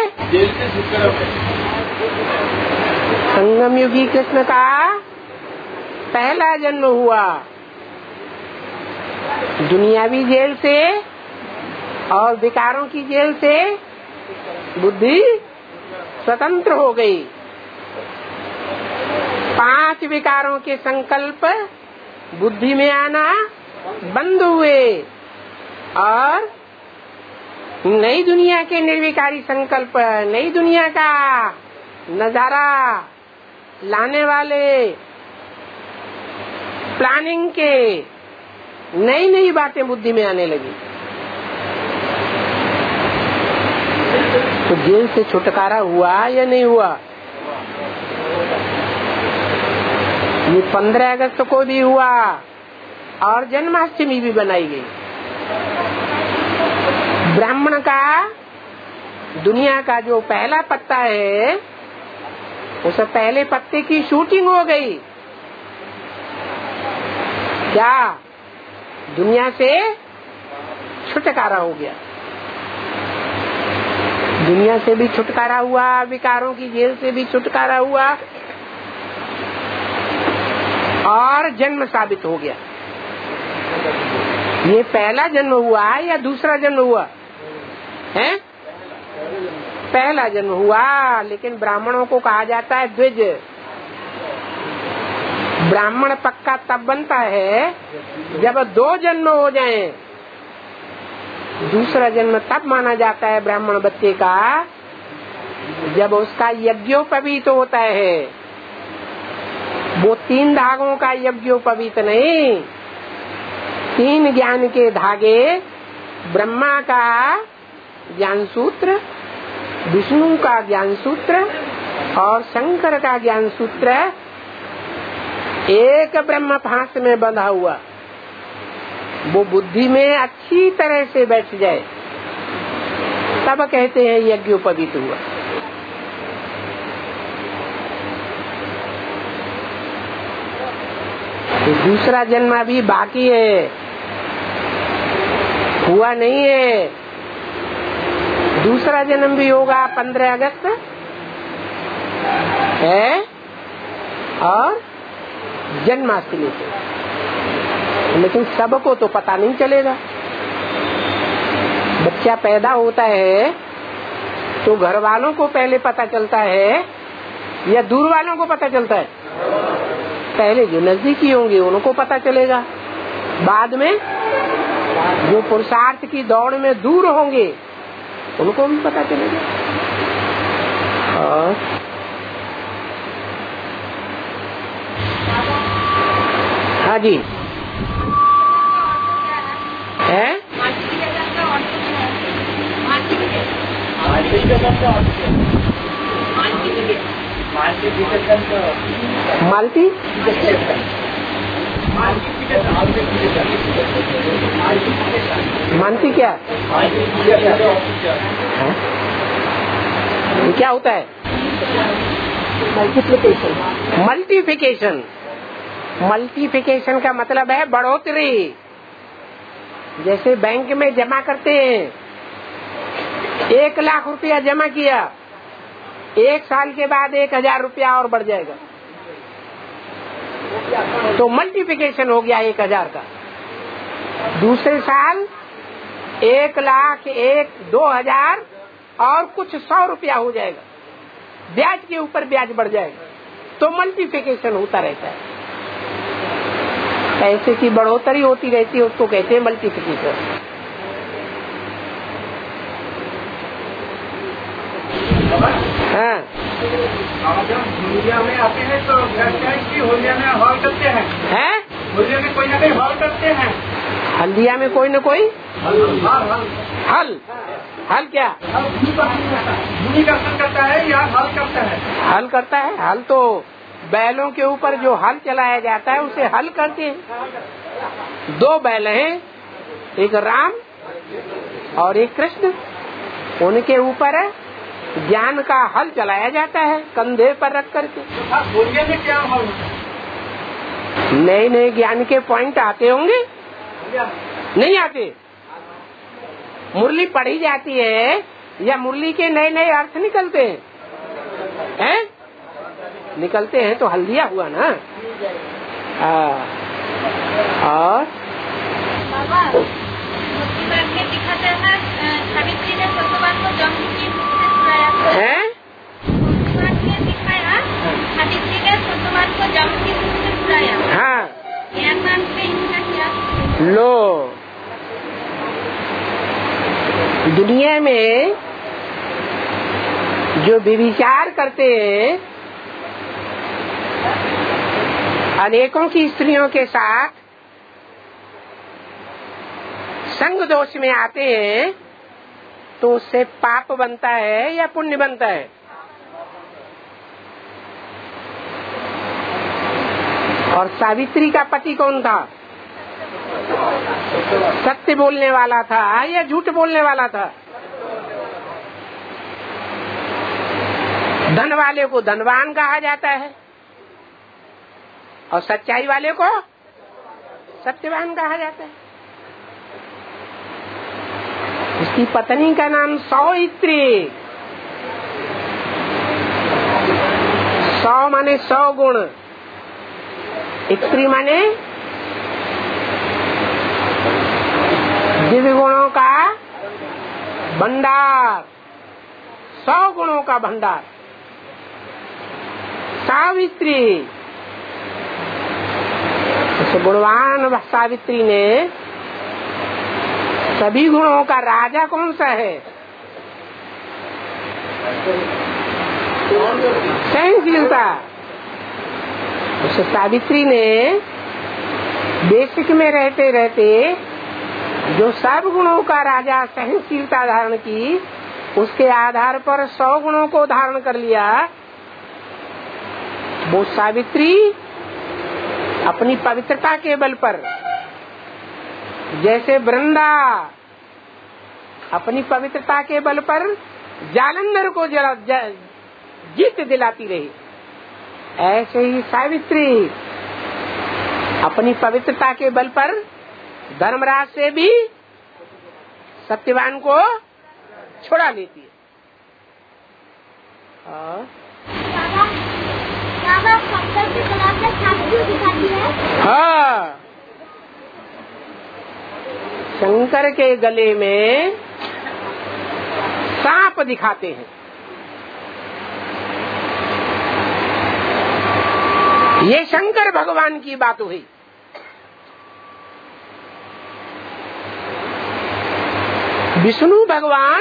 संगम युगी कृष्ण का पहला जन्म हुआ दुनियावी जेल से और विकारों की जेल से बुद्धि स्वतंत्र हो गई। पांच विकारों के संकल्प बुद्धि में आना बंद हुए और नई दुनिया के निर्विकारी संकल्प, नई दुनिया का नजारा लाने वाले प्लानिंग के नई नई बातें बुद्धि में आने लगी। तो जेल से छुटकारा हुआ या नहीं हुआ? ये पंद्रह अगस्त को भी हुआ और जन्माष्टमी भी बनाई गई। ब्राह्मण का दुनिया का जो पहला पत्ता है उस पहले पत्ते की शूटिंग हो गई। क्या दुनिया से छुटकारा हो गया? दुनिया से भी छुटकारा हुआ, विकारों की जेल से भी छुटकारा हुआ और जन्म साबित हो गया। ये पहला जन्म हुआ या दूसरा जन्म हुआ है? पहला जन्म हुआ। लेकिन ब्राह्मणों को कहा जाता है द्विज। ब्राह्मण पक्का तब बनता है जब दो जन्म हो जाएं। दूसरा जन्म तब माना जाता है ब्राह्मण बच्चे का जब उसका यज्ञोपवीत होता है। वो तीन धागों का यज्ञोपवीत नहीं, तीन ज्ञान के धागे, ब्रह्मा का ज्ञान सूत्र, विष्णु का ज्ञान सूत्र और शंकर का ज्ञान सूत्र एक ब्रह्म फांस में बंधा हुआ, वो बुद्धि में अच्छी तरह से बैठ जाए तब कहते हैं यज्ञोपवीत हुआ। तो दूसरा जन्म अभी बाकी है, हुआ नहीं है। दूसरा जन्म भी होगा पंद्रह अगस्त है और जन्माष्टमी से। लेकिन सबको तो पता नहीं चलेगा। बच्चा पैदा होता है तो घर वालों को पहले पता चलता है या दूर वालों को पता चलता है? पहले जो नजदीकी होंगे उनको पता चलेगा, बाद में जो पुरुषार्थ की दौड़ में दूर होंगे उनको भी पता चलेगा। और हाँ जी है माल्टी मानती क्या ये क्या होता है? मल्टीप्लिकेशन। मल्टीप्लिकेशन मल्टीप्लिकेशन का मतलब है बढ़ोतरी। जैसे बैंक में जमा करते हैं, एक लाख रुपया जमा किया, एक साल के बाद एक हजार रुपया और बढ़ जाएगा, तो मल्टीप्लिकेशन हो गया एक हजार का। दूसरे साल एक लाख, एक दो हजार और कुछ सौ रुपया हो जाएगा, ब्याज के ऊपर ब्याज बढ़ जाएगा, तो मल्टीप्लिकेशन होता रहता है। पैसे की बढ़ोतरी होती रहती है, उसको कहते हैं मल्टीप्लिकेशन। हाँ, जब होलिया में आते हैं तो होलिया में हॉल करते हैं, हैं? होलिया में कोई ना कोई हॉल करते हैं। हल्दिया में कोई न कोई हल हल हल हल क्या भूमि दर्शन करता है या हल करता है? हल करता है। हल तो बैलों के ऊपर जो हल चलाया जाता है उसे हल करते हैं। दो बैल हैं, एक राम और एक कृष्ण, उनके ऊपर ज्ञान का हल चलाया जाता है कंधे पर रख करके। बोलने में क्या भाव? नए नए ज्ञान के पॉइंट आते होंगे, नहीं आते? मुरली पढ़ी जाती है या मुरली के नए नए अर्थ निकलते हैं? हैं? निकलते हैं तो हल दिया हुआ ना। आ, और बाबा में दिखाते हैं सावित्री ने सत्यवान को जंग की से छुड़ाया है? में दिखाया सावित्री ने सत्यवान को जंग की से छुड़ाया। हाँ, ज्ञान नाम से इनका क्या? लो, दुनिया में जो व्यभिचार करते हैं, अनेकों की स्त्रियों के साथ संग दोष में आते हैं, तो उससे पाप बनता है या पुण्य बनता है? और सावित्री का पति कौन था? सत्य बोलने वाला था या झूठ बोलने वाला था? धन वाले को धनवान कहा जाता है और सच्चाई वाले को सत्यवान कहा जाता है। उसकी पत्नी का नाम सौमित्री। सौ माने सौ गुण, स्त्री माने दिव्य गुणों का भंडार, सौ गुणों का भंडार। सावित्री, उस गुणवान सावित्री ने सभी गुणों का राजा कौन सा है? सहनशीलता। उस सावित्री ने बेसिक में रहते रहते जो सब गुणों का राजा सहनशीलता धारण की, उसके आधार पर सौ गुणों को धारण कर लिया। वो सावित्री अपनी पवित्रता के बल पर, जैसे वृंदा अपनी पवित्रता के बल पर जालंधर को जला ज, जीत दिलाती रही, ऐसे ही सावित्री अपनी पवित्रता के बल पर धर्मराज से भी सत्यवान को छुड़ा लेती है। और हाँ, शंकर के गले में सांप दिखाते हैं। ये शंकर भगवान की बात हुई। विष्णु भगवान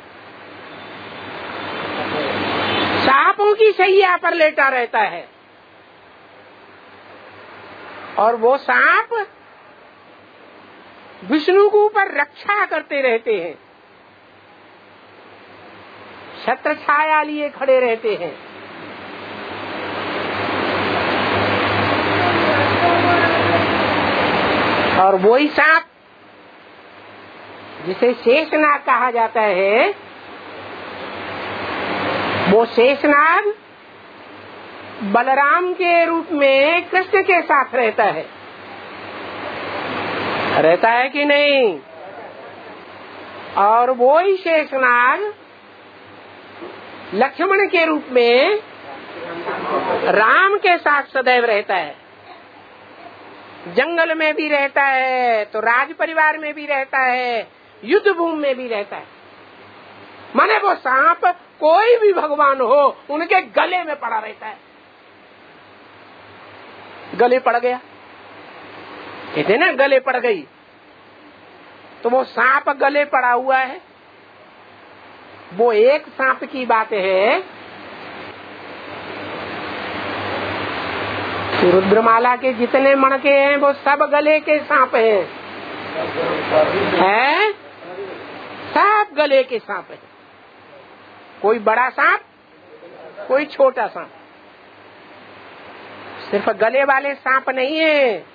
सांपों की शैया पर लेटा रहता है और वो सांप विष्णु के ऊपर रक्षा करते रहते हैं, छत्र छाया लिए खड़े रहते हैं। और वही सांप जिसे शेषनाग कहा जाता है, वो शेषनाग बलराम के रूप में कृष्ण के साथ रहता है, रहता है कि नहीं? और वो ही शेषनाग लक्ष्मण के रूप में राम के साथ सदैव रहता है। जंगल में भी रहता है तो राज परिवार में भी रहता है, युद्ध भूमि में भी रहता है। माने वो सांप कोई भी भगवान हो उनके गले में पड़ा रहता है। गले पड़ गया, कहते ना गले पड़ गई, तो वो सांप गले पड़ा हुआ है। वो एक सांप की बात है। रुद्रमाला के जितने मणके हैं वो सब गले के सांप हैं, हैं? सब गले के सांप हैं। कोई बड़ा सांप, कोई छोटा सांप। सिर्फ गले वाले सांप नहीं है,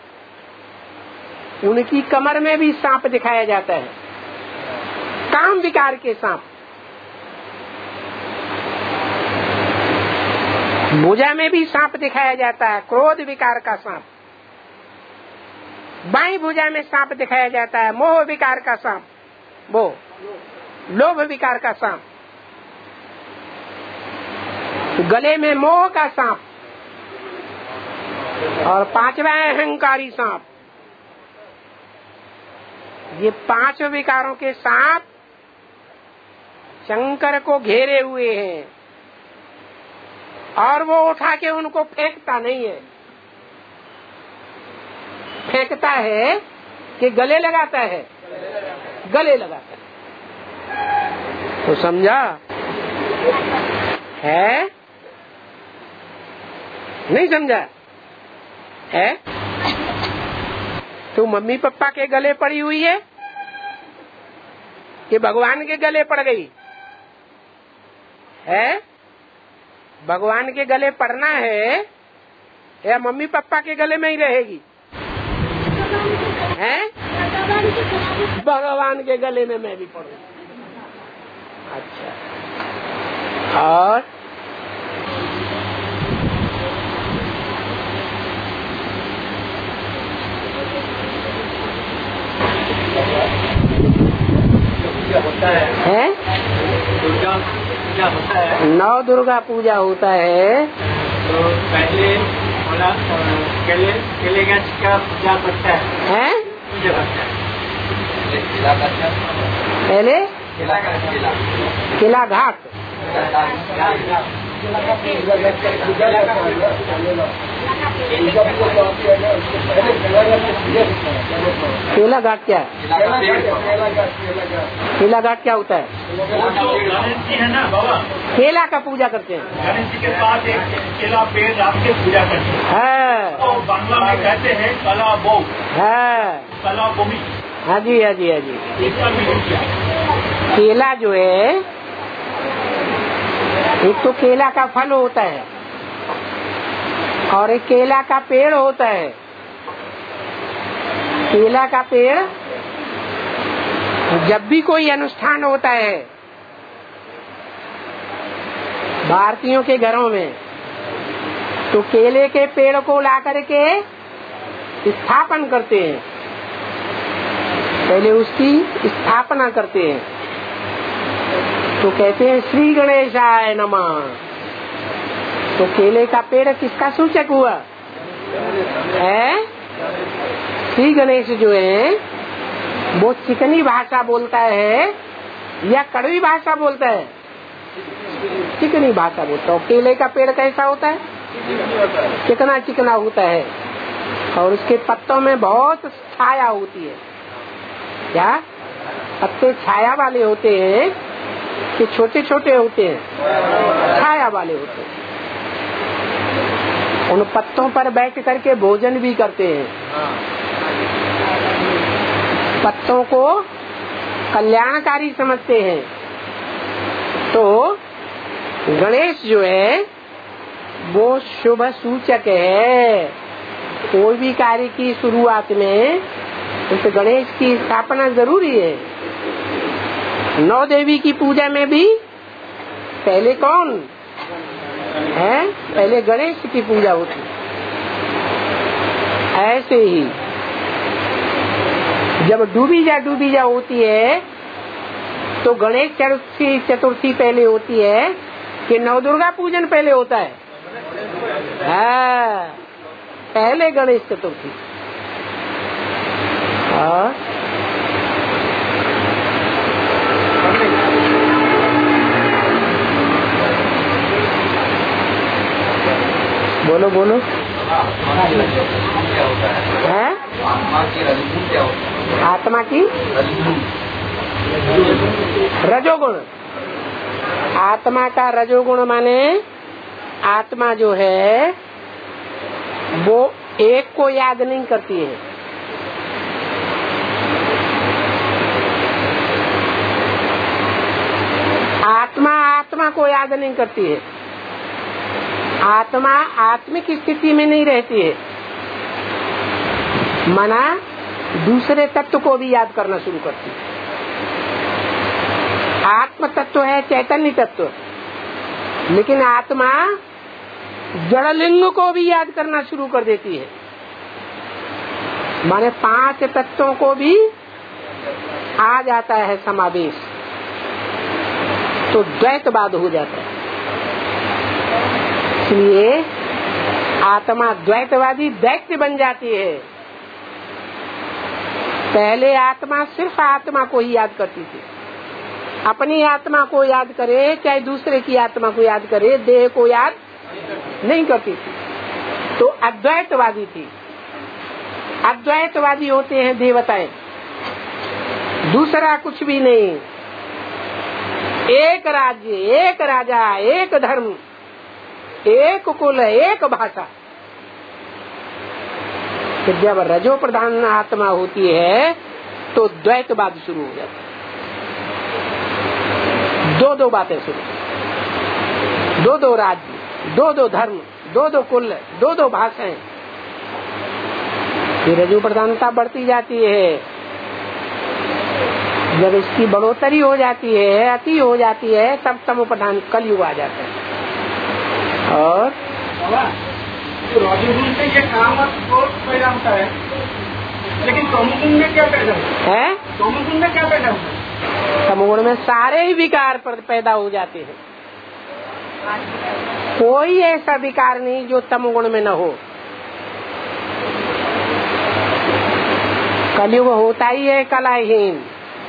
उनकी कमर में भी सांप दिखाया जाता है, काम विकार के सांप। भुजा में भी सांप दिखाया जाता है, क्रोध विकार का सांप। बाई भुजा में सांप दिखाया जाता है, मोह विकार का सांप, वो लोभ विकार का सांप। गले में मोह का सांप और पांचवा है अहंकारी सांप। ये पांच विकारों के सांप शंकर को घेरे हुए हैं और वो उठा के उनको फेंकता नहीं है, फेंकता है कि गले लगाता है, गले लगाता है। तो समझा है? नहीं समझा है? तो मम्मी पापा के गले पड़ी हुई है कि भगवान के गले पड़ गई है? भगवान के गले पड़ना है या मम्मी पापा के गले में ही रहेगी? हैं? भगवान के गले में मैं भी पढ़ू। अच्छा, और होता है, है? दुर्गा पूजा होता है, नौ दुर्गा पूजा होता है। तो पहले बोला केले केले का का पूजा करता है, हैं? पूजा करता है। पहले केला का केला किला घाट, केला घाट क्या है? केला घाट क्या होता है? गणेश जी है ना बाबा, केला का पूजा करते हैं। गणेश जी के पास एक केला पेड़ रख के पूजा करते हैं। है, तो बांग्ला में कहते हैं कला बो, है। कला बोमी। हाँ जी, हाँ जी, हाँ जी। इसका मीनिंग क्या है? केला जो है, एक तो केला का फल होता है और एक केला का पेड़ होता है। केला का पेड़ जब भी कोई अनुष्ठान होता है भारतीयों के घरों में, तो केले के पेड़ को ला करके स्थापन करते हैं, पहले उसकी स्थापना करते हैं। तो कहते हैं श्री गणेशाय नमः। तो केले का पेड़ किसका सूचक हुआ है? श्री गणेश जो है वो चिकनी भाषा बोलता है या कड़वी भाषा बोलता है? चिकनी भाषा बोलता है। केले का पेड़ कैसा होता है? चिकना चिकना होता है और उसके पत्तों में बहुत छाया होती है। क्या पत्ते छाया वाले होते हैं कि छोटे छोटे होते हैं? छाया वाले होते हैं। उन पत्तों पर बैठ करके भोजन भी करते हैं। पत्तों को कल्याणकारी समझते हैं। तो गणेश जो है वो शुभ सूचक है। कोई भी कार्य की शुरुआत में उस गणेश की स्थापना जरूरी है। नौ देवी की पूजा में भी पहले कौन है? पहले गणेश की पूजा होती। ऐसे ही जब डूबी जा डूबी जा होती है तो गणेश चतुर्थी चतुर्थी पहले होती है कि नवदुर्गा पूजन पहले होता है? हाँ, पहले गणेश चतुर्थी। हाँ, बोलो बोलो। है आत्मा की रजोगुण। आत्मा का रजोगुण माने आत्मा जो है वो एक को याद नहीं करती है। आत्मा आत्मा को याद नहीं करती है। आत्मा आत्मिक स्थिति में नहीं रहती है, मना दूसरे तत्व को भी याद करना शुरू करती है। आत्म तत्व है चैतन्य तत्व, लेकिन आत्मा जड़लिंग को भी याद करना शुरू कर देती है, माने पांच तत्वों को भी आ जाता है समावेश, तो द्वैतवाद हो जाता है। इसलिए आत्मा द्वैतवादी दैत्य बन जाती है। पहले आत्मा सिर्फ आत्मा को ही याद करती थी, अपनी आत्मा को याद करे चाहे दूसरे की आत्मा को याद करे, देह को याद नहीं करती थी, तो अद्वैतवादी थी। अद्वैतवादी होते हैं देवताएं, दूसरा कुछ भी नहीं, एक राज्य, एक राजा, एक धर्म, एक कुल, एक भाषा। तो जब रजो प्रधान आत्मा होती है तो द्वैतवाद शुरू हो जाता है, दो दो बातें शुरू, दो दो राज्य, दो दो धर्म, दो दो कुल, दो दो भाषाएं। फिर रजो प्रधानता बढ़ती जाती है, जब इसकी बढ़ोतरी हो जाती है, अति हो जाती है, तब तमो प्रधान कलयुग आ जाता है। और रजोगुण से ये काम और क्रोध पैदा होता है, लेकिन तमोगुण में क्या पैदा होता है? तमोगुण में क्या पैदा होता है? तमोगुण में सारे ही विकार पैदा हो जाते हैं, कोई ऐसा विकार नहीं जो तमोगुण में न हो। कलयुग होता ही है कलाहीन।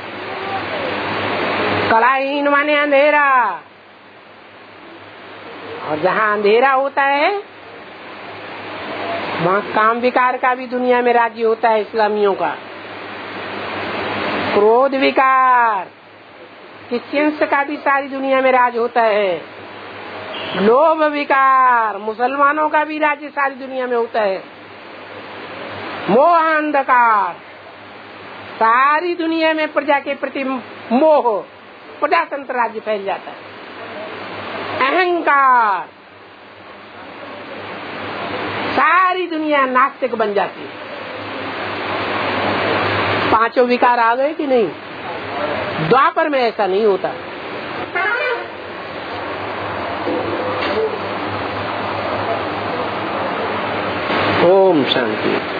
कलाहीन माने अंधेरा, और जहाँ अंधेरा होता है वहाँ काम विकार का भी दुनिया में राज्य होता है, इस्लामियों का। क्रोध विकार, क्रिश्चियंस का भी सारी दुनिया में राज होता है। लोभ विकार, मुसलमानों का भी राज्य सारी दुनिया में होता है। मोह अंधकार, सारी दुनिया में प्रजा के प्रति मोह, प्रजातंत्र राज्य फैल जाता है। अहंकार, सारी दुनिया नास्तिक बन जाती है। पांचों विकार आ गए कि नहीं? द्वापर में ऐसा नहीं होता। ओम शांति।